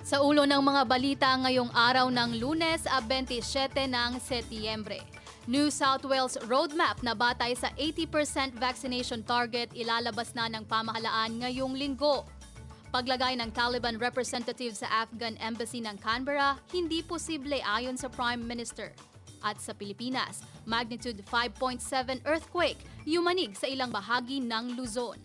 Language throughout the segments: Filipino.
Sa ulo ng mga balita ngayong araw ng Lunes, 27 ng Setyembre. New South Wales roadmap na batay sa 80% vaccination target ilalabas na ng pamahalaan ngayong linggo. Paglagay ng Taliban representative sa Afghan Embassy ng Canberra, hindi posible ayon sa Prime Minister. At sa Pilipinas, magnitude 5.7 earthquake, yumanig sa ilang bahagi ng Luzon.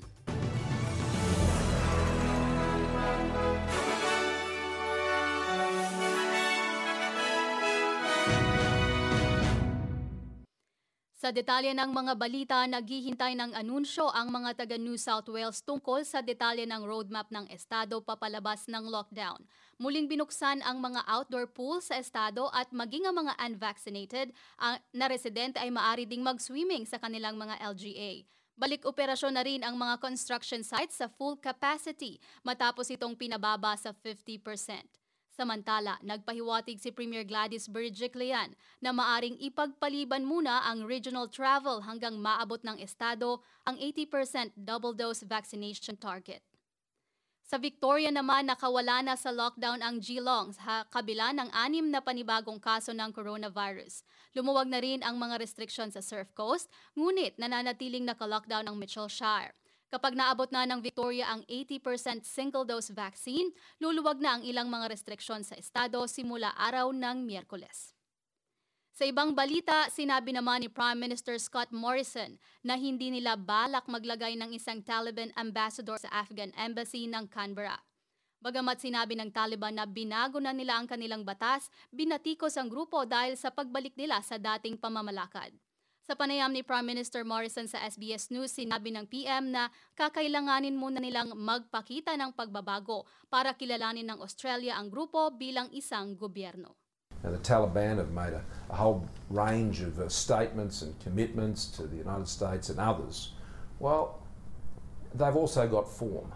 Sa detalye ng mga balita, naghihintay ng anunsyo ang mga taga New South Wales tungkol sa detalye ng roadmap ng estado papalabas ng lockdown. Muling binuksan ang mga outdoor pool sa estado at maging ang mga unvaccinated na residente ay maaari ding mag-swimming sa kanilang mga LGA. Balik operasyon na rin ang mga construction sites sa full capacity matapos itong pinababa sa 50%. Samantala, nagpahiwatig si Premier Gladys Berejiklian na maaring ipagpaliban muna ang regional travel hanggang maabot ng estado ang 80% double-dose vaccination target. Sa Victoria naman, nakawala na sa lockdown ang Geelong sa kabila ng 6 na panibagong kaso ng coronavirus. Lumuwag na rin ang mga restriction sa Surf Coast, ngunit nananatiling naka-lockdown ang Mitchellshire. Kapag naabot na ng Victoria ang 80% single-dose vaccine, luluwag na ang ilang mga restriksyon sa estado simula araw ng Miyerkules. Sa ibang balita, sinabi naman ni Prime Minister Scott Morrison na hindi nila balak maglagay ng isang Taliban ambassador sa Afghan Embassy ng Canberra. Bagamat sinabi ng Taliban na binago na nila ang kanilang batas, binatikos ang grupo dahil sa pagbalik nila sa dating pamamalakad. Sa panayam ni Prime Minister Morrison sa SBS News, sinabi ng PM na kakailanganin muna nilang magpakita ng pagbabago para kilalanin ng Australia ang grupo bilang isang gobyerno. Now, the Taliban have made a whole range of statements and commitments to the United States and others. Well, they've also got form.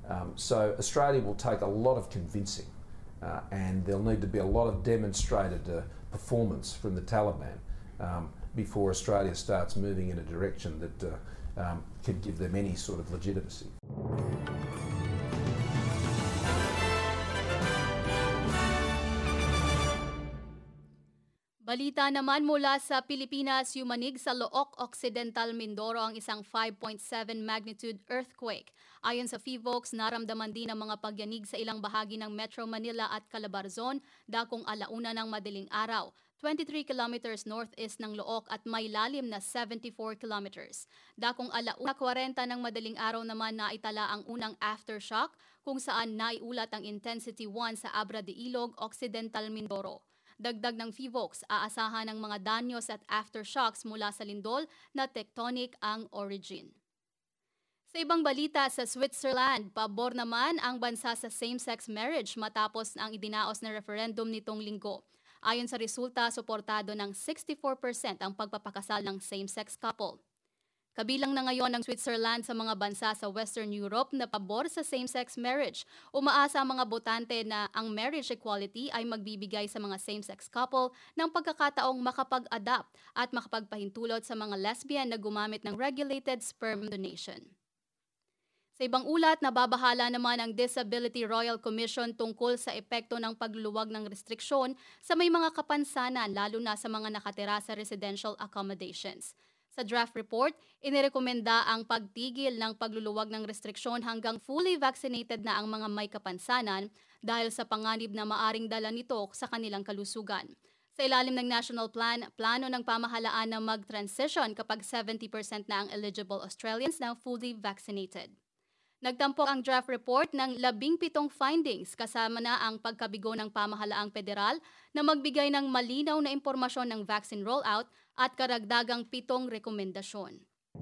So Australia will take a lot of convincing and there'll need to be a lot of demonstrated performance from the Taliban before Australia starts moving in a direction that could give them any sort of legitimacy. Balita naman mula sa Pilipinas, yumanig sa Looc Occidental, Mindoro ang isang 5.7 magnitude earthquake. Ayon sa PHIVOLCS, naramdaman din ang mga pagyanig sa ilang bahagi ng Metro Manila at Calabarzon dakong alauna ng madaling araw. 23 kilometers northeast ng Looc at may lalim na 74 kilometers. Dakong alauna 40 ng madaling araw naman naitala ang unang aftershock kung saan naiulat ang intensity 1 sa Abra de Ilog, Occidental, Mindoro. Dagdag ng PHIVOLCS, aasahan ng mga danyos at aftershocks mula sa lindol na tectonic ang origin. Sa ibang balita, sa Switzerland, pabor naman ang bansa sa same-sex marriage matapos ang idinaos na referendum nitong linggo. Ayon sa resulta, suportado ng 64% ang pagpapakasal ng same-sex couple. Kabilang na ngayon ang Switzerland sa mga bansa sa Western Europe na pabor sa same-sex marriage. Umaasa ang mga botante na ang marriage equality ay magbibigay sa mga same-sex couple ng pagkakataong makapag-adapt at makapagpahintulot sa mga lesbian na gumamit ng regulated sperm donation. Sa ibang ulat, nababahala naman ang Disability Royal Commission tungkol sa epekto ng pagluluwag ng restriksyon sa may mga kapansanan lalo na sa mga nakatira sa residential accommodations. Sa draft report, inirekomenda ang pagtigil ng pagluluwag ng restriksyon hanggang fully vaccinated na ang mga may kapansanan dahil sa panganib na maaring dala nito sa kanilang kalusugan. Sa ilalim ng National Plan, plano ng pamahalaan na mag-transition kapag 70% na ang eligible Australians na fully vaccinated. Nagtampok ang draft report ng 17 findings kasama na ang pagkabigo ng pamahalaang federal na magbigay ng malinaw na impormasyon ng vaccine rollout at karagdagang 7 rekomendasyon.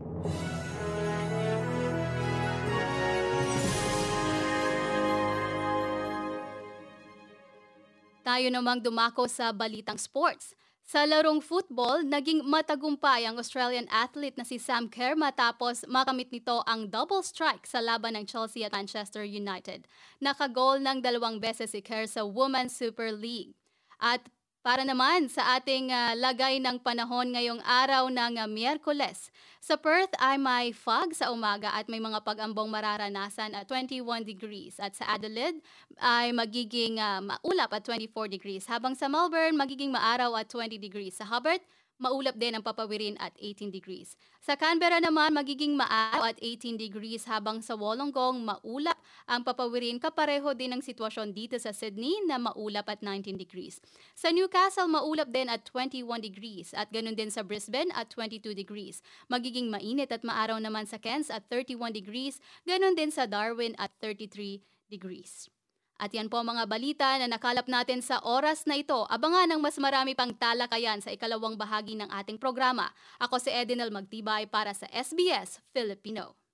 Tayo namang dumako sa balitang sports. Sa larong football, naging matagumpay ang Australian athlete na si Sam Kerr matapos makamit nito ang double strike sa laban ng Chelsea at Manchester United. Nakagol ng 2 beses si Kerr sa Women's Super League. At Para naman sa ating lagay ng panahon ngayong araw ng Miyerkules. Sa Perth ay may fog sa umaga at may mga pag-ambong mararanasan at 21 degrees. At sa Adelaide ay magiging maulap at 24 degrees. Habang sa Melbourne, magiging maaraw at 20 degrees. Sa Hobart, maulap din ang papawirin at 18 degrees. Sa Canberra naman, magiging maaraw at 18 degrees habang sa Wollongong, maulap ang papawirin. Kapareho din ang sitwasyon dito sa Sydney na maulap at 19 degrees. Sa Newcastle, maulap din at 21 degrees at ganun din sa Brisbane at 22 degrees. Magiging mainit at maaraw naman sa Cairns at 31 degrees, ganun din sa Darwin at 33 degrees. At yan po mga balita na nakalap natin sa oras na ito. Abangan ang mas marami pang talakayan sa ikalawang bahagi ng ating programa. Ako si Edinel Magtibay para sa SBS Filipino.